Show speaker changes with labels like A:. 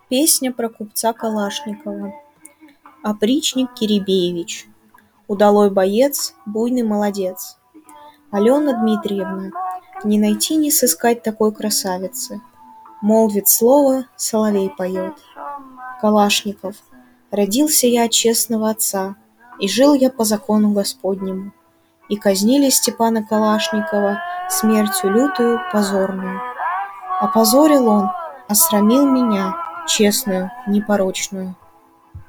A: Песня про купца Калашникова. Опричник Киребеевич, удалой боец, буйный молодец. Алена Дмитриевна, не найти, не сыскать такой красавицы. Молвит слово, соловей поет. Калашников, родился я от честного отца, и жил я по закону Господнему. И казнили Степана Калашникова смертью лютую, позорную. Опозорил он, осрамил меня, честную, непорочную.